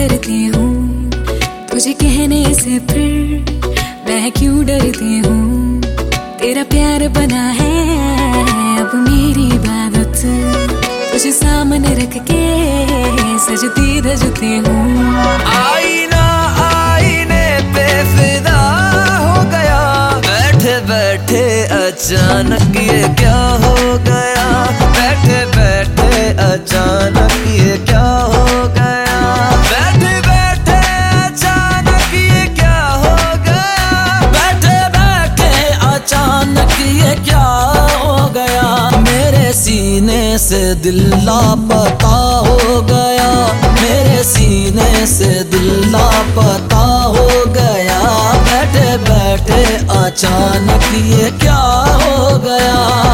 करती हूँ तुझे कहने से, फिर मैं क्यों डरती हूँ। तेरा प्यार बना है अब मेरी इबादत, तुझे सामने रख के सजती धजती हूँ। आईना आईने पे फिदा हो गया, बैठे बैठे अचानक ये क्या हो गया। बैठे बैठे अचानक ये क्या हो गया। बैठे बैठे अचानक ये क्या हो गया। बैठे बैठे अचानक ये क्या हो गया। मेरे सीने से दिल लापता हो गया। मेरे सीने से दिल लापता हो गया। बैठे बैठे अचानक ये क्या हो गया।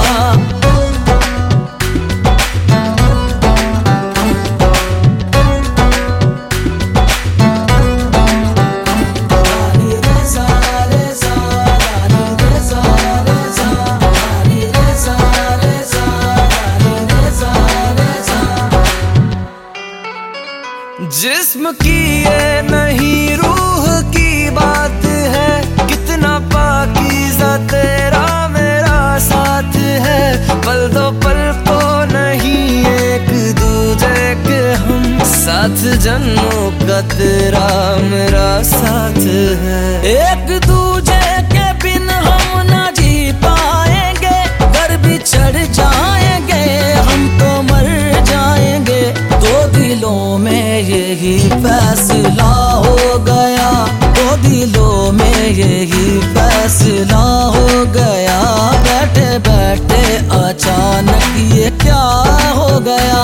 जिस्म की ये नहीं रूह की बात है, कितना पाकीज़ा तेरा मेरा साथ है। पल दो पल को नहीं एक दूजे के हम, साथ जन्मों का तेरा मेरा साथ है। एक दूजे के बिन हम ना जी पाएंगे, घर भी चढ़ जाएंगे हम तो मर जाएंगे। दो दिलों में यही फैसला हो गया। दो दिलों में यही फैसला हो गया। बैठे बैठे अचानक ये क्या हो गया।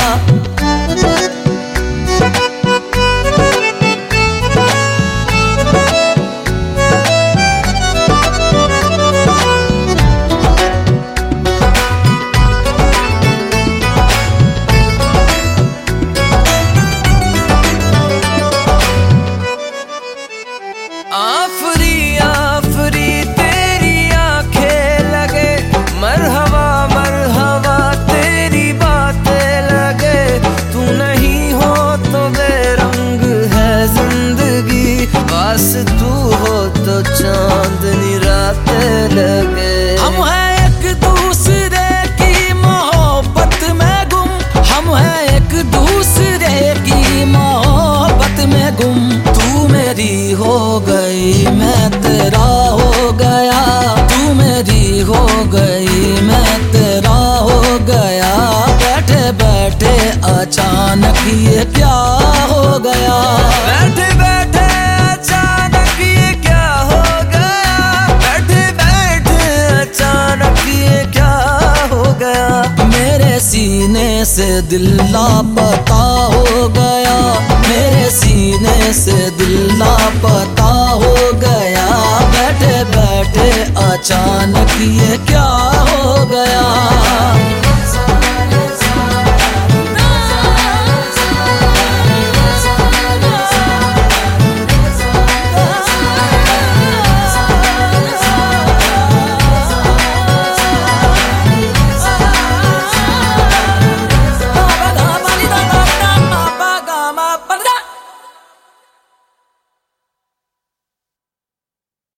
आफरी आफरी तेरी आंखें लगे, मरहबा मरहबा तेरी बातें लगे। तू नहीं हो तो बेरंग है जिंदगी, पास तू हो तो चांदनी रातें लगे। हम हैं एक दूसरे की मोहब्बत में गुम, हम हैं एक दूसरे की मोहब्बत में गुम। तू मेरी हो गई मैं तेरा हो गया। तू मेरी हो गई मैं तेरा हो गया। बैठे बैठे अचानक ये क्या हो गया। बैठे बैठे अचानक ये क्या हो गया। बैठे बैठे अचानक ये क्या हो गया। मेरे सीने से दिल लापता हो गया। मेरे सीने से दिल लापता हो गया। बैठे बैठे अचानक ये क्या हो